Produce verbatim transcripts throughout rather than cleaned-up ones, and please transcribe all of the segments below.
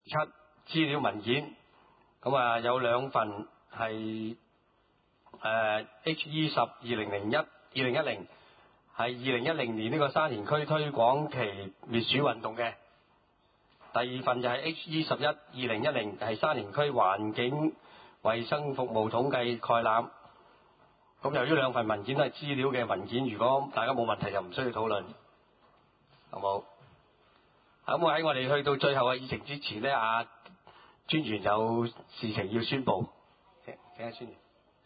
七資料文件，咁啊有兩份係誒 H E 十二零零一二零一零係二零一零年呢個沙田區推廣期滅鼠運動嘅，第二份就係 H E 十一二零一零係沙田區環境衛生服務統計概覽。咁由於兩份文件都係資料嘅文件，如果大家冇問題就唔需要討論，好冇？咁我喺我哋去到最後嘅議程之前呢，阿專員有事情要宣佈，請請阿專員。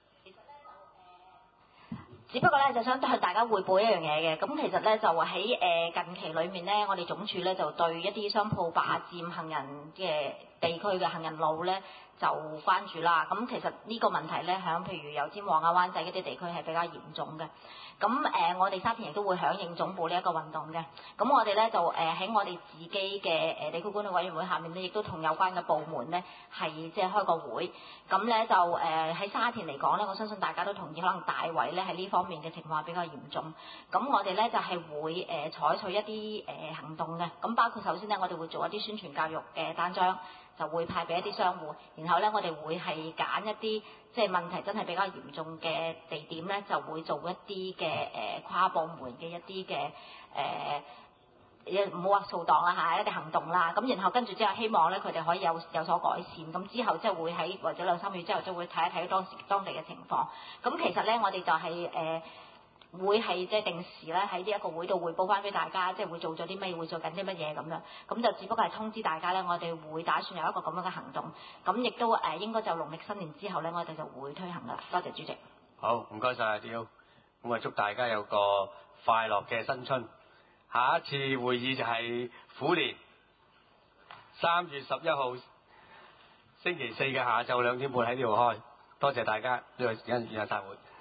只不過咧就想向大家匯報一樣嘢嘅，咁其實咧就喺誒近期裏面咧，我哋總署咧就對一啲商鋪霸佔行人嘅地區嘅行人路咧就關注啦。咁其實呢個問題咧響譬如油尖旺啊、灣仔嗰啲地區係比較嚴重嘅。咁誒、呃，我哋沙田亦都會響應總部呢一個運動嘅。咁我哋咧就誒喺、呃、我哋自己嘅誒地區管理委員會下面咧，亦都同有關嘅部門咧係即係開個會。咁咧就誒喺、呃、沙田嚟講咧，我相信大家都同意，可能大圍咧喺呢方面嘅情況係比較嚴重。咁我哋咧就係、是、會誒、呃、採取一啲誒、呃、行動嘅。咁包括首先咧，我哋會做一啲宣傳教育嘅單張，就會派俾一啲商戶。然後咧，我哋會係揀一啲即係問題真係比較嚴重嘅地點咧，就會做一啲嘅誒跨部門嘅一啲嘅誒，唔好話掃檔啦嚇，一啲行動啦。咁然後跟住之後，希望咧佢哋可以有有所改善。咁之後即係會喺或者兩三個月之後，就會睇一睇當時當地嘅情況。咁其實咧，我哋就係、是、誒。呃會係即係定時咧喺呢一個會度匯報翻俾大家，即係會做咗啲咩，會做緊啲乜嘢咁樣。咁就只不過係通知大家咧，我哋會打算有一個咁樣嘅行動。咁亦都誒、呃、應該就農曆新年之後咧，我哋就會推行噶啦。多謝主席。 好，唔該晒阿刁。咁啊，祝大家有個快樂嘅新春。下一次會議就係虎年三月十一號星期四嘅下晝兩點半喺呢度開。多謝大家，呢個時間議下散會。